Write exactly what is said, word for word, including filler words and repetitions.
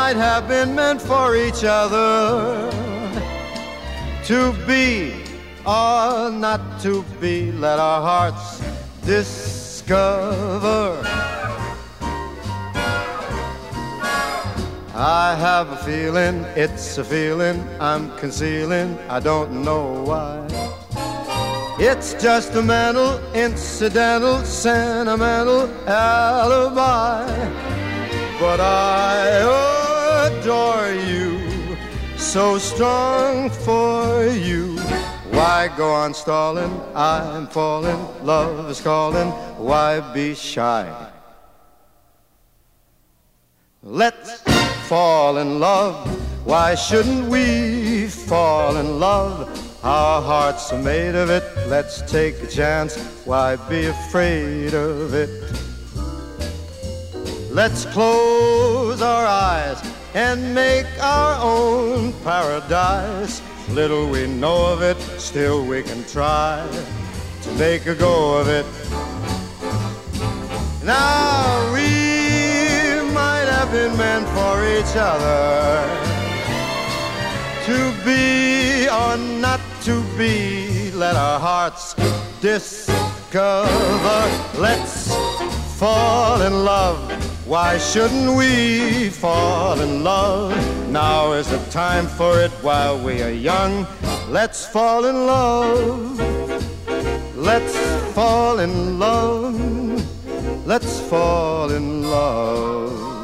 might have been meant for each other. To be or not to be, let our hearts discover. I have a feeling, it's a feeling I'm concealing, I don't know why. It's just a mental, incidental, sentimental alibi. But I adore you, so strong for you. Why go on stalling? I'm falling, love is calling. Why be shy? Let's fall in love. Why shouldn't we fall in love? Our hearts are made of it. Let's take a chance. Why be afraid of it? Let's close our eyes and make our own paradise. Little we know of it, still we can try to make a go of it. Now we might have been meant for each other. To be or not to be, let our hearts discover. Let's fall in love. Why shouldn't we fall in love? Now is the time for it while we are young. Let's fall in love. Let's fall in love. Let's fall in love.